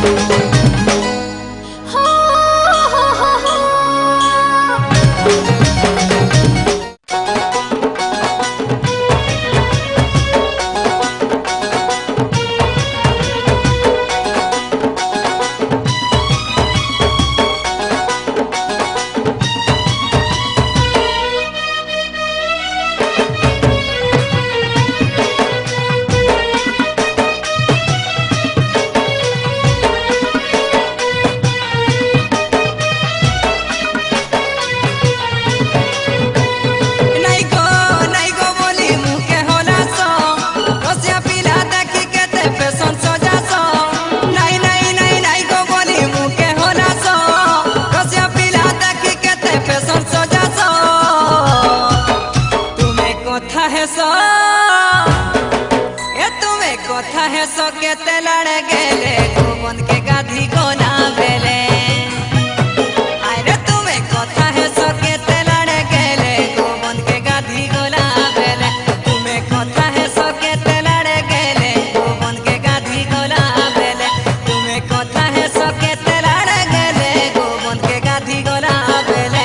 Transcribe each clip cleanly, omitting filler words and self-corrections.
कथा है सो के लड़ गेले गोवन के गाधी गोना बेले अरे तुम्हें कथा है सो के लड़ गेले गोवन के गाधी गोना बेले तुम्हें कथा है सो के लड़ गेले गोवन के गाधी गोना बेले तुम्हें कथा है सो के लड़ गेले गोवन के गाधी गोना बेले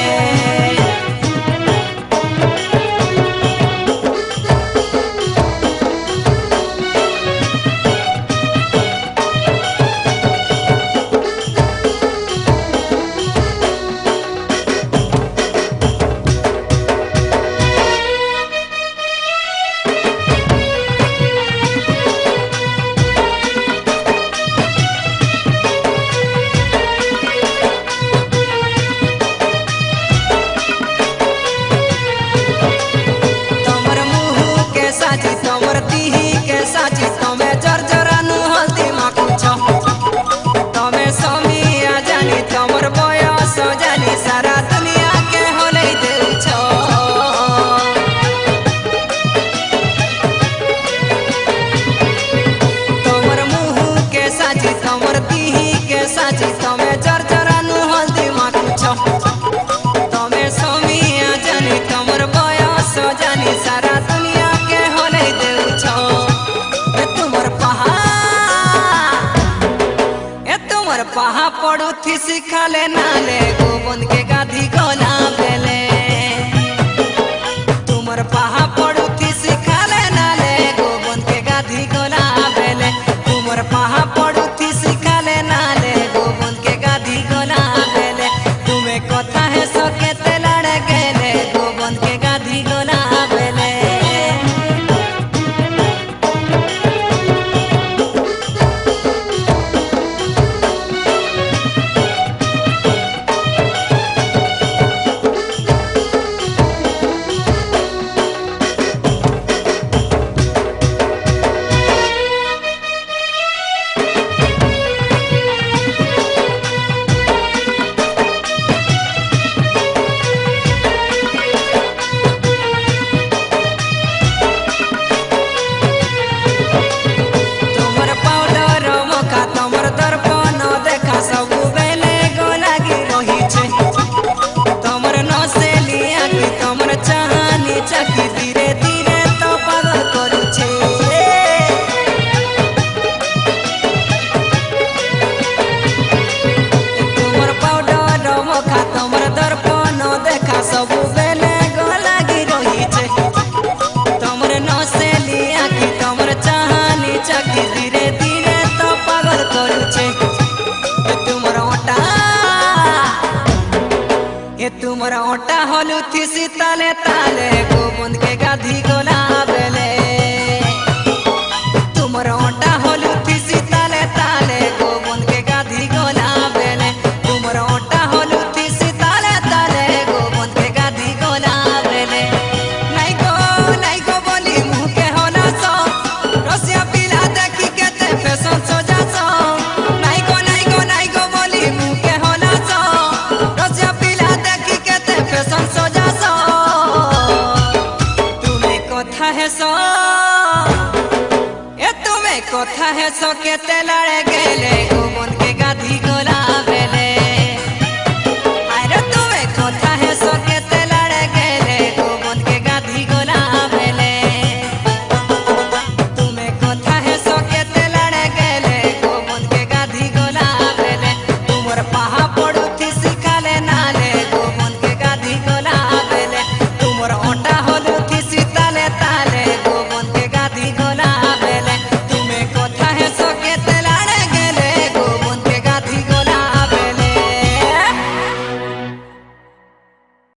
पहा पड़ू थी सिखाले नाले गोवन के गाधी गोना बेले तुमर पहा पड़ू थी सिखाले नाले गोवन के गाधी गोना बेले तुमर पहा पड़ू थी सिखाले नाले गोवन के गाधी गोना बेले तुम्हें कथा है सके लड़ गेले गोवन के गाधी गोना बेले तुमरा ओटा हलू थी सीताले ताले गोवन के गाधी गोला बेले तुमरा ओटा हलू थी सीताले ताले गोवन के गाधी गोला बेले तुमरा ओटा हलू थी सीताले ताले गोवन के गाधी गोला बेले नहीं गो बोली मुँह के होला सो रसिया पिला देखी के ते फैशन सो जा सो नहीं गो बोली मुँह के होला सो रसिया फैशन सो जा सो तुम्हें कथा है सो ये तुम्हें कथा है सो के लड़ गेले